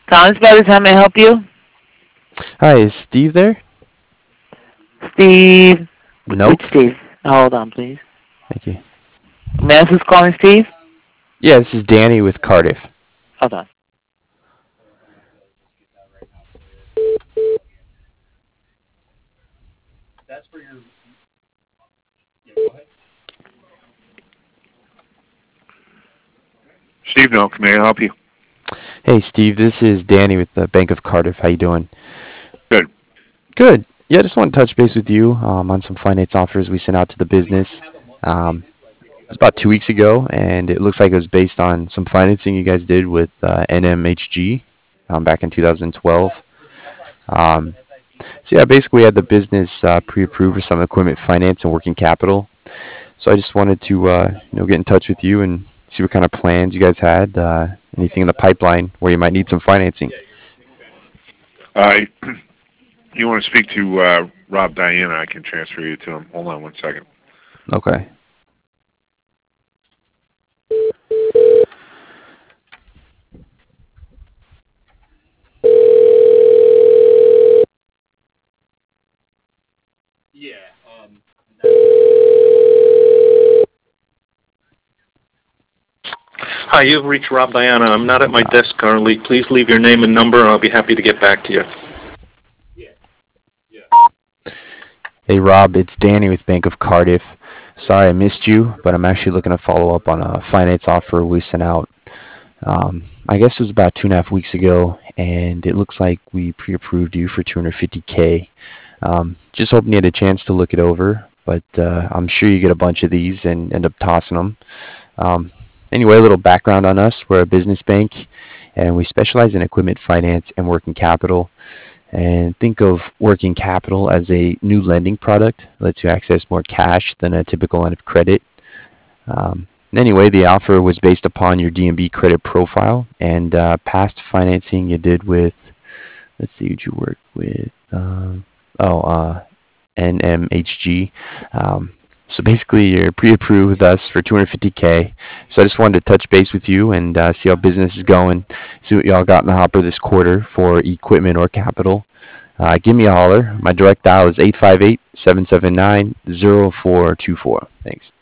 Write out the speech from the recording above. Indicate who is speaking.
Speaker 1: Thomas Brothers, how may I help you?
Speaker 2: Hi, is Steve there?
Speaker 1: Steve. Which
Speaker 2: Nope.
Speaker 1: Steve? Hold on, please.
Speaker 2: Thank you.
Speaker 1: May I ask who's calling Steve?
Speaker 2: Yeah, this is Danny with Cardiff.
Speaker 1: Hold on.
Speaker 3: Steve Noak, may I help you?
Speaker 2: Hey, Steve, this is Danny with the Bank of Cardiff. How you doing?
Speaker 3: Good.
Speaker 2: Good. Yeah, I just want to touch base with you on some finance offers we sent out to the business. It was about 2 weeks ago, and it looks like it was based on some financing you guys did with NMHG back in 2012. Um, so yeah, basically we had the business pre-approved for some equipment finance and working capital. So I just wanted to get in touch with you and see what kind of plans you guys had. Anything in the pipeline where you might need some financing.
Speaker 3: Uh, you want to speak to Rob Diana, I can transfer you to him. Hold on one second.
Speaker 2: Okay.
Speaker 4: Hi, you've reached Rob Diana. I'm not at my desk currently. Please leave your name and number, and I'll be happy to get back to you.
Speaker 2: Hey Rob, it's Danny with Bank of Cardiff. Sorry I missed you, but I'm actually looking to follow up on a finance offer we sent out. I guess it was about 2.5 weeks ago, and it looks like we pre-approved you for 250K. Just hoping you had a chance to look it over, but I'm sure you get a bunch of these and end up tossing them. Um, anyway, a little background on us. We're a business bank, and we specialize in equipment finance and working capital. And think of working capital as a new lending product that lets you access more cash than a typical line of credit. Anyway, the offer was based upon your DNB credit profile and past financing you did with, let's see, who you worked with. NMHG. So basically, you're pre-approved with us for 250K. So I just wanted to touch base with you and see how business is going, see what y'all got in the hopper this quarter for equipment or capital. Give me a holler. My direct dial is 858-779-0424. Thanks.